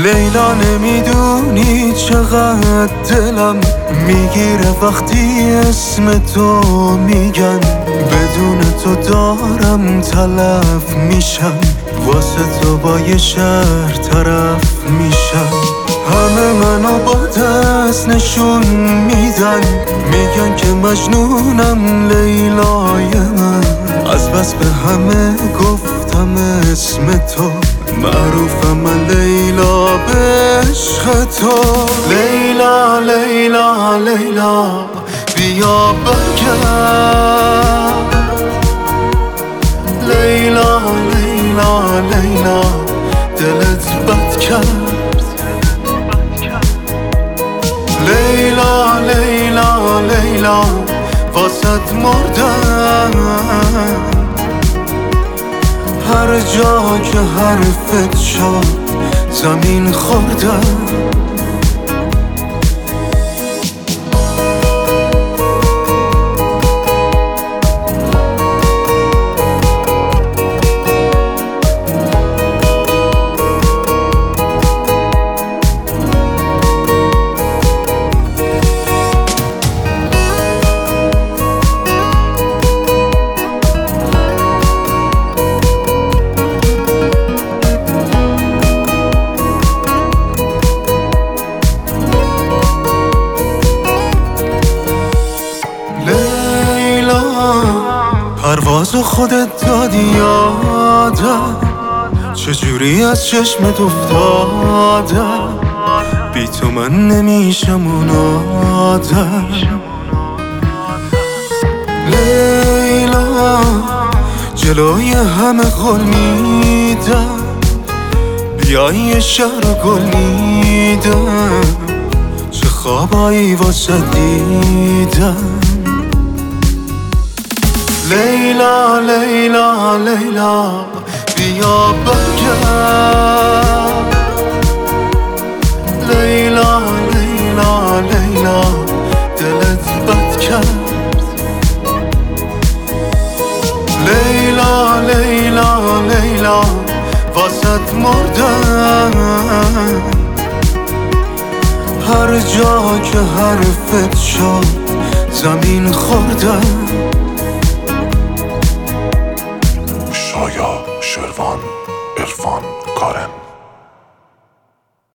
لیلا نمیدونی چقدر دلم میگیره وقتی اسم تو میگن، بدون تو دارم تلف میشم، واسه تو با یه شهر طرف میشم. همه منو با دست نشون میدن، میگن که مجنونم لیلای من، از بس به همه گفتم اسم تو، معروفم من لیلا به عشق تو. لیلا لیلا لیلا بیا برگرد، لیلا لیلا لیلا دلت بد کرد، لیلا لیلا لیلا واسد مردم، هر جا که حرفت شد زمین خوردم. پروازو خودت دادی یادم، چجوری از چشمت افتادم، بی تو من نمیشم اون آدم. لیلا جلوی همه قول میدم، بیای یه شهر گل میدم، چه خوابایی واسه دیدم. لیلا لیلا لیلا بیا برگرد، لیلا لیلا لیلا دلت بد کرد، لیلا لیلا لیلا واسد مردم، هر جا که حرفت شد زمین خوردم. شایا، شروان، عرفان، کارن